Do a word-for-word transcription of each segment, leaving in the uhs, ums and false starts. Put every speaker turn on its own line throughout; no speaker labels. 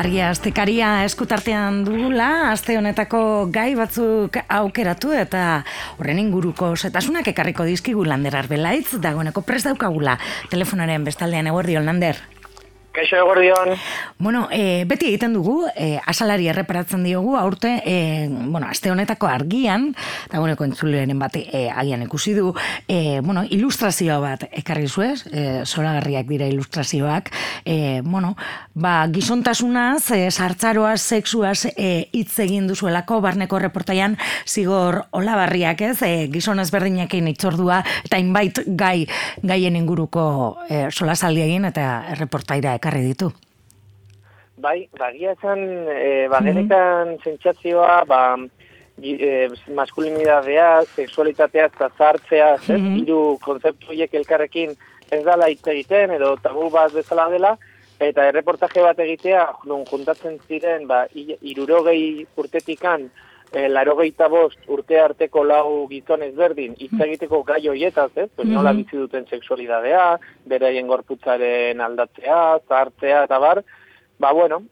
Argia astekaria eskutartean dugula, aste honetako gai batzuk aukeratu eta horren inguruko setasunak ekarriko dizkigu Lander Arbelaitz, dagoeneko prest daukagula telefonaren bestaldean. Eguerdion, Lander.
Kaixo, eguerdion.
Bueno, e, beti egiten dugu, e, asalari erreparatzen diogu, aurte, e, bueno, aste honetako argian, dagoeneko entzuleren bat e, agian ikusi du, e, bueno, ilustrazioa bat ekarri zuez, e, zoragarriak dira ilustrazioak, e, bueno, ba, gizontasunaz, e, sartzaroaz, sexuaz e, hitz egin duzuelako, barneko reportaian zigor olabarriak ez, e, gizon ezberdinekin itzordua, eta inbait gai, gaien inguruko e, solasaldi egin, eta reportaira ekarri ditu.
Bai, bagia esan, e, bagenekan mm-hmm. sentsazioa, ba, e, maskulinidadea, sexualitatea, eta zartzea, mm-hmm. hiru konzeptu horiek elkarrekin ez dala hitz egiten, edo tabu bat bezala dela, eta erreportaje bat egitea, non juntatzen ziren, ba, hirurogei urtetikan, E, larogeita bost urte arteko lau gizon ezberdin hitz egiteko gai hoietaz, ez? Pues mm-hmm. nola bizi duten sexualidadea, beraien gorputzaren aldatzea, zahartzea eta bar, ba bueno,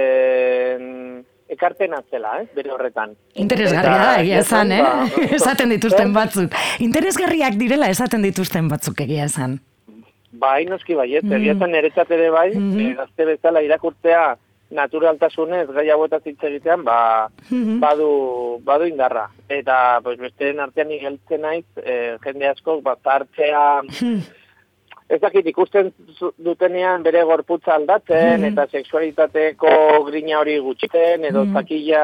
eh, ekarpen atzela, eh, bere horretan.
Interesgarria da, egia esan, eh? Ba, esaten dituzten batzuk. Interesgarriak direla esaten dituzten batzuk, egia esan.
Bai, noski baiet, mm-hmm. egia esan eretzat ere bai, mm-hmm. e, gazte bezala irakurtzea naturaltasunez gai hauetaz hitz egitean, ba, mm-hmm. badu, badu indarra. Eta pues, besteen artean igeltzen naiz, eh, jende asko, bat hartzea, mm-hmm. ez dakit ikusten dutenean bere gorputza aldatzen, mm-hmm. eta sexualitateko grina hori gutxiten, edo mm-hmm. zakila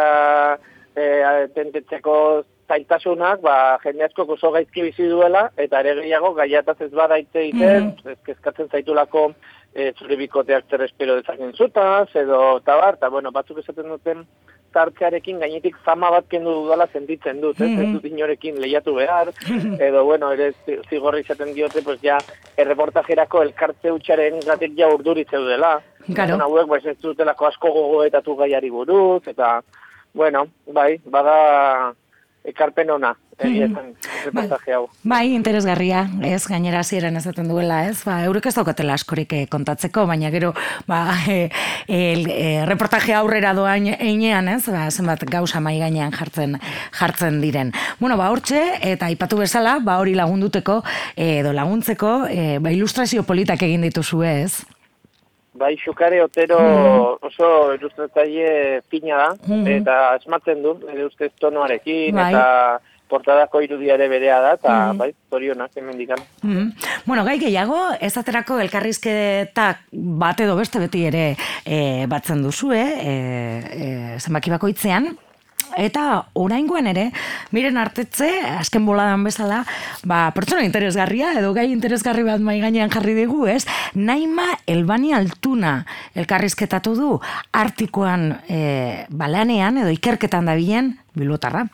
eh, tentetzeko zailtasunak, ba, jende asko oso gaizki bizi duela, eta ere gehiago gaiataz ez bada hitz egiten, mm-hmm. ezkezkatzen zaitulako E, zure bikoteak zer espero dezaken zutaz, edo tabar, eta bueno, batzuk esaten duten tartzearekin gainetik zama bat kendu dudala sentitzen dut, ez, ez dut inorekin lehiatu behar, edo bueno, ere zigorri izaten diote, pues ja, erreportajerako elkartze utxaren gatik ja urduri zeudela.
Claro.
Hauek, pues ez dutelako asko gogoetatu gaiari buruz, eta, bueno, bai, bada ekarpen ona. Egietan, reportaje hau.
Bai, interesgarria, ez, gainera hasieran esaten duela, ez, ba, eurek ez daukatela askorik kontatzeko, baina gero, ba, e, e, e, reportaje aurrera doain einean, ez, ba, zenbat gauza mai gainean jartzen jartzen diren. Bueno, ba, hortxe, eta aipatu bezala, ba, hori lagunduteko, edo laguntzeko, e, ba, ilustrazio politak egin dituzue, ez?
Bai, Xukare Otero mm. oso ilustratzaile fina da, mm. eta asmatzen du, ere ustez tonoarekin, bai. Eta portadako irudia ere berea da, eta mm. bai, zorionak hemendikan.
Mm. Bueno, gai gehiago, ez aterako elkarrizketak bat edo beste beti ere e, batzen duzue, e, e, zenbaki bakoitzean, eta oraingoan ere, miren artetze, azken boladan bezala, ba, pertsona interesgarria, edo gai interesgarri bat mai gainean jarri digu, ez? Naima Elbani Altuna elkarrizketatu du Artikoan e, balanean, edo ikerketan dabilen bilbotarra.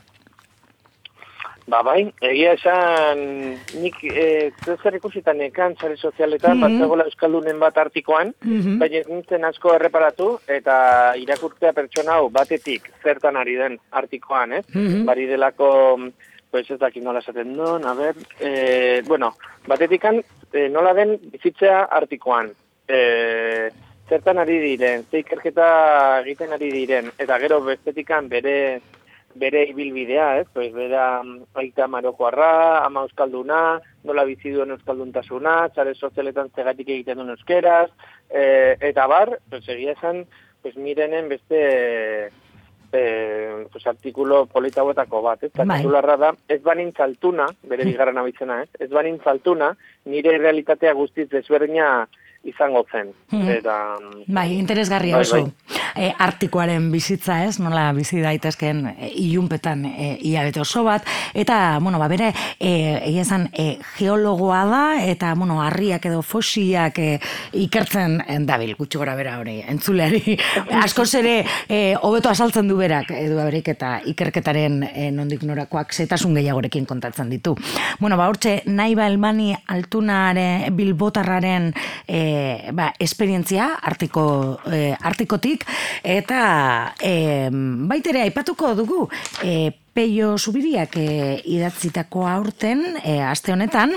Ba, bai, egia esan, nik e, zer ikusitan ekan sare sozialetan, mm-hmm. bat zegoela Euskaldunen bat Artikoan, mm-hmm. baina nintzen asko erreparatu, eta irakurtzea pertsona hau batetik zertan ari den Artikoan, eh? Mm-hmm. Bari delako, pues ez dakit nola esaten duen, a ber, e, bueno, batetikan e, nola den bizitzea Artikoan, e, zertan ari diren, ze ikerketa egiten ari diren, eta gero bestetikan bere bere ibilbidea, ez, pues, bera aita marokoarra, ama euskalduna, nola bizi duen euskalduntasuna, sare sozialetan zegatik egiten duen euskeraz, e, eta bar, pues, egia esan, pues, mirenen beste e, pues, artikulo polita hauetako bat, ez, titularra da, ez banin zaltuna, bere bigarren abizena, ez, ez banin zaltuna, nire realitatea guztiz desberdina izango zen.
Hmm.
Eta,
bai, interesgarria oso. Bai, bai. E, Artikoaren bizitza, ez, nola bizi daitezken e, ilunpetan e, hilabete oso bat, eta, bueno, ba, bere, e, egia esan, e, geologoa da, eta, bueno, harriak edo fosiak e, ikertzen dabil, gutxi gora bera hori, entzuleari, askoz ere, e, hobeto asaltzen du berak, edu berik, eta ikerketaren e, nondik norakoak zetasun gehiagorekin kontatzen ditu. Bueno, ba, hortxe, Naima Elbani Altunaren, bilbotarraren, e, ba, esperientzia artiko, e, artikotik, eta e, baitere aipatuko dugu e, Peio Zubiriak e, idatzitako aurten, e, aste honetan,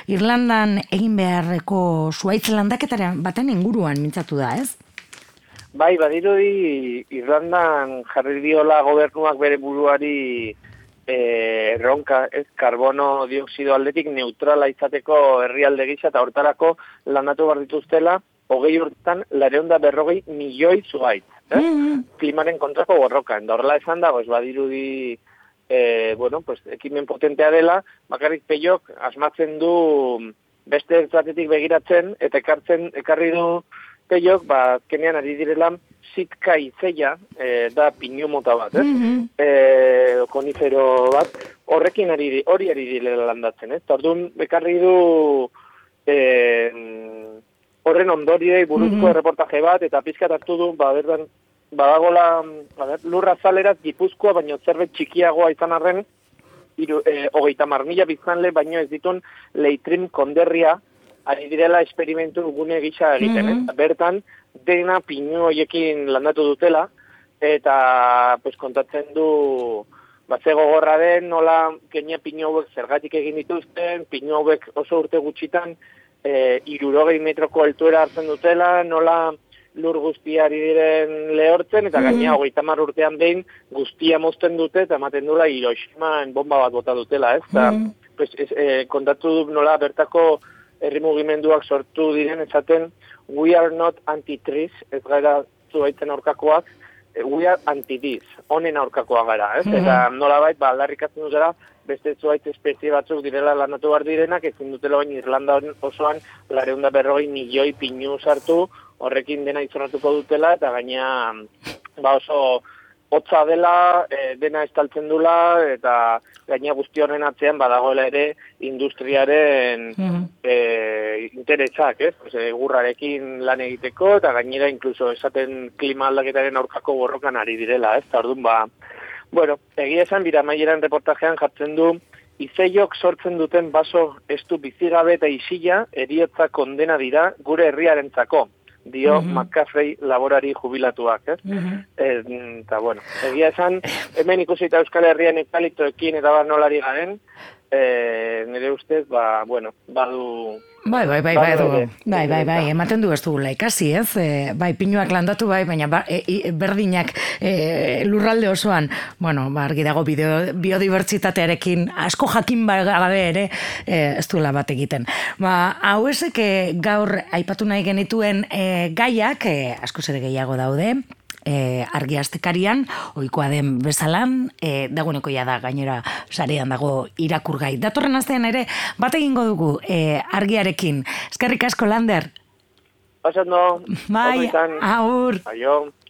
Irlandan egin beharreko zuaitz landaketaren baten inguruan mintzatu da, ez?
Bai, badirudi Irlandan jarri diola gobernuak bere buruari eh, erronka, ez, karbono dioksido aldetik neutrala izateko herrialde gisa eta hortarako landatu behar dituztela hogei urtetan laurehun eta berrogei milioi zuhaitz. Eh? Mm-hmm. Klimaren kontrako borroka. Eta horrela esan dago, ez badirudi eh, bueno, pues, ekimen potentea dela, bakarrik Peugeot asmatzen du beste estratetik begiratzen, eta ekartzen, ekarri du Peugeot, ba, kenean ari direla, sitka izeia, e, da pinu mota bat, eh? Mm-hmm. e, konifero bat, horrekin ari, hori ari direla landatzen, ez? Orduan, ekarri du e, horren ondoriei buruzko mm-hmm. reportaje bat, eta pizkat hartu du, ba, berdan, badagola, ber, lurra zaleraz Gipuzkoa, baino zerbait txikiagoa izan arren, iru, e, hogeita mar mila biztanle, baino ez ditun Leitrim konderria, ari direla esperimentu gune gisa egiten, mm-hmm. eh? Bertan, dena pinu hoiekin landatu dutela, eta pues, kontatzen du, batze gogorra den, nola kenia pinu hauek zergatik egin dituzten, pinu hauek oso urte gutxitan, e, irurogei metroko altuera hartzen dutela, nola lur guztiari diren lehortzen, eta gaina hogeita hamar urtean behin guztia mozten dute, eta ematen dula Hiroshiman bomba bat bota dutela, ez? Ta, mm. pues, ez, e, kontatu du nola bertako herri mugimenduak sortu diren, esaten, we are not anti-trees, ez gara zuaitzen aurkakoak, we are anti-this, honen aurkakoa gara, ez? Mm. Eta nola bait, ba, aldarrikatzen dutela, beste zuaitz espezie batzuk direla lanatu behar direnak, ezin dutela bain Irlanda osoan, laurehun eta berrogei milioi pinu sartu, horrekin dena izorratuko dutela, eta gaina ba oso hotza dela, e, dena estaltzen dula, eta gaina guzti horren atzean badagoela ere industriaren mm-hmm. e, interesak, ez? Pues, egurrarekin lan egiteko, eta gainera inkluso esaten klima aldaketaren aurkako borrokan ari direla, ez? Eta orduan, ba, bueno, egia esan bira maieran reportajean jartzen du, izeiok sortzen duten baso estu bizigabe eta isila eriotza kondena dira gure herriarentzako. Dio mm-hmm. McCaffrey laborari jubilatuak, ez? Mm-hmm. Eta, bueno, egia esan, hemen ikusi eta Euskal Herrian ekaliptoekin eta bat nolari garen, e, nire ustez, ba, bueno, badu...
Bai, bai, bai, bai, bai, bai, bai, bai, ematen du ez dugula ikasi, ez? E, bai, pinuak landatu, bai, baina ba, e, e, berdinak e, lurralde osoan, bueno, ba, argi dago biodibertsitatearekin asko jakin gabe ere e, ez duela bat egiten. Ba, hau esek gaur aipatu nahi genituen e, gaiak, e, asko zere gehiago daude, E, argi astekarian, ohikoa den bezalan, e, dagoeneko ja da gainera sarean dago irakurgai. Datorren astean ere, bat egingo dugu e, argiarekin. Eskerrik asko, Lander.
Pasando.
Bai, aur.
Aio.